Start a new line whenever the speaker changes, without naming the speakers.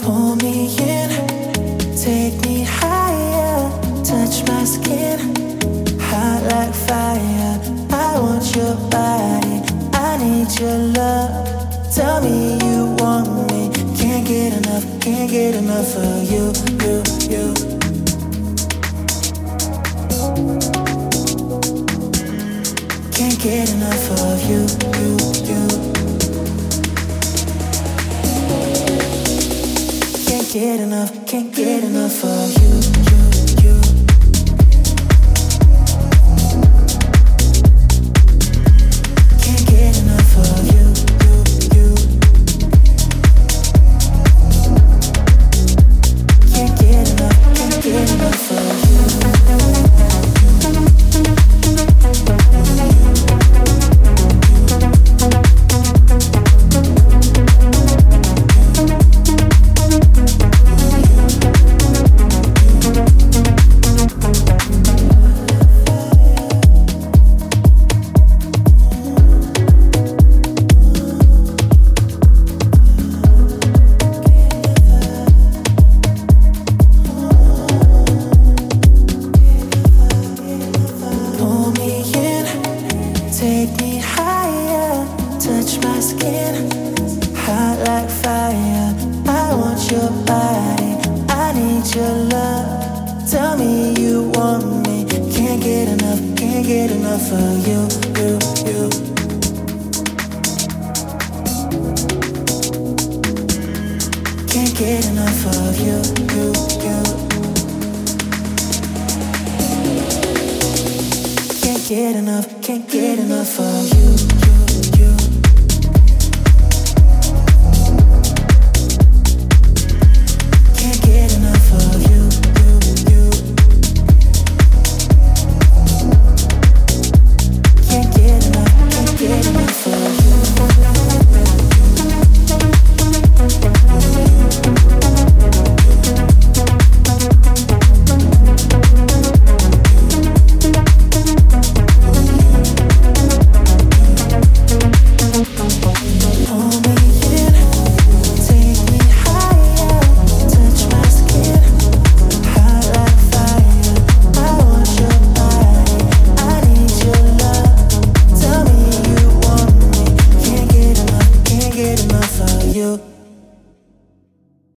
Pull me in, take me higher, touch my skin, hot like fire. I want your body, I need your love. Tell me you want me, can't get enough of you, you. Can't get enough of you, you. Can't get enough of you, you. Can't get enough of you, you. Can't get enough of you. Take me higher, touch my skin, hot like fire. I want your body, I need your love. Tell me you want me, can't get enough of you, you. Can't get enough of you, you. Can't get enough of you.